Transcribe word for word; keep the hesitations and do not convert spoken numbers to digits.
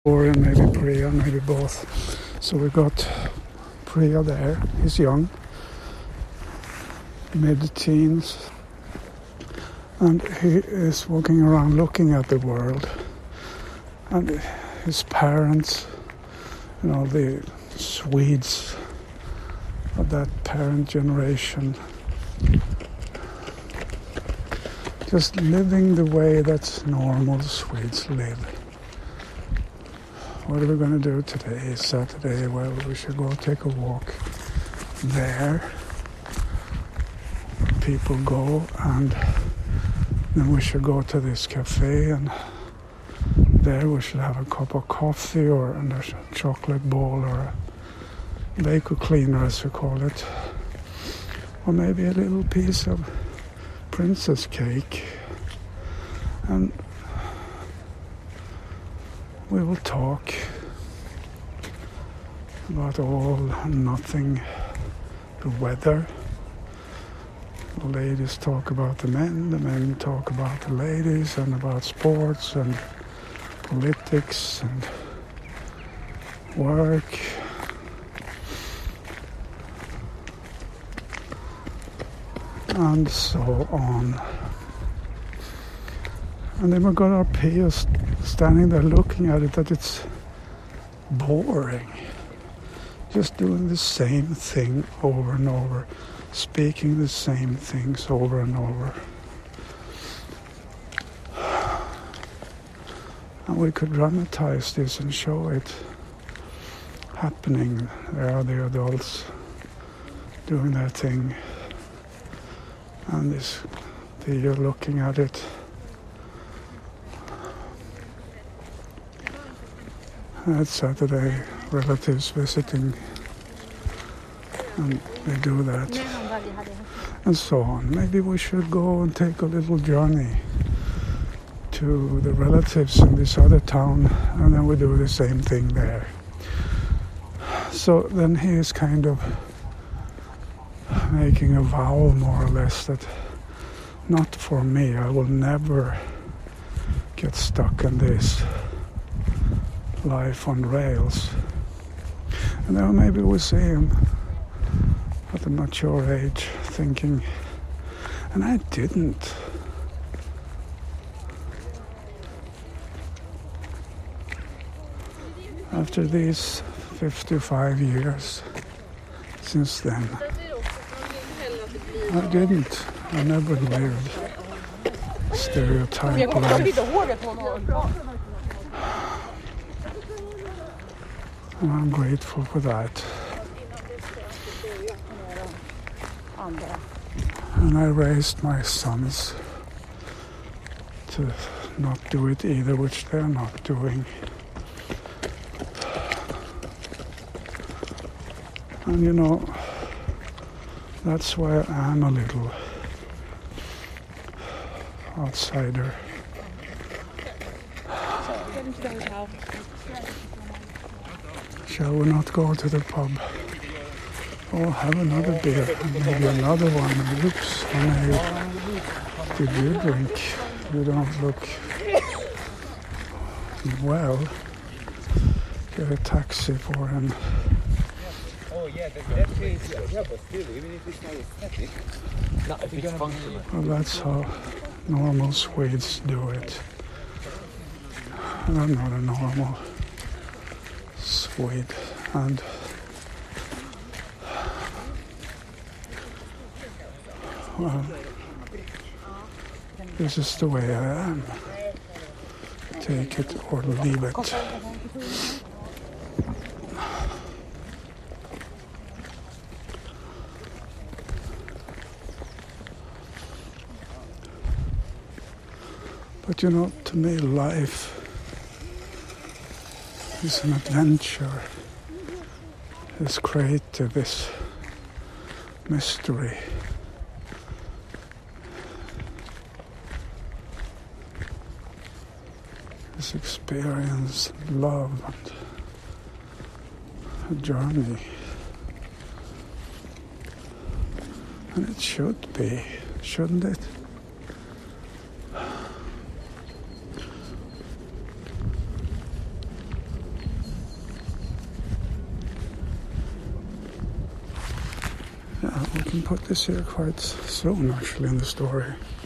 Or maybe Priya, maybe both. So we got Priya there. He's young, mid-teens, and he is walking around looking at the world. And his parents, you know, the Swedes of that parent generation, just living the way that normal Swedes live. What are we going to do today? Saturday. Well, we should go take a walk there. People go, and then we should go to this cafe, and there we should have a cup of coffee or a chocolate ball or a vacuum cleaner, as we call it, or maybe a little piece of princess cake, and we will talk about all and nothing, the weather. The ladies talk about the men, the men talk about the ladies, and about sports and politics and work. And so on. And then we got our peers standing there looking at it, that it's boring. Just doing the same thing over and over, speaking the same things over and over. And we could dramatize this and show it happening. There are the adults doing their thing, and this, you're looking at it. It's Saturday, relatives visiting, and they do that, and so on. Maybe we should go and take a little journey to the relatives in this other town, and then we do the same thing there. So then he is kind of making a vow, more or less, that not for me, I will never get stuck in this life on rails. And then maybe we'll see him at a mature age thinking, and I didn't. After these fifty-five years since then, I didn't. I never lived stereotype life. And I'm grateful for that. And I raised my sons to not do it either, which they're not doing. And you know, that's why I am a little outsider. Shall we not go to the pub? Or have another beer, and maybe another one. Oops, honey, did you drink? You don't look well. Get a taxi for him. Oh yeah, that case, yeah, but still, even if it's not aesthetic, not if it's functional. Well, that's how normal Swedes do it. And I'm not a normal Swede, and well, this is the way I am. Take it or leave it. But you know, to me, life is an adventure. It's creative, it's mystery. It's experience, love, and a journey. And it should be, shouldn't it? we can put this here quite soon, actually, in the story.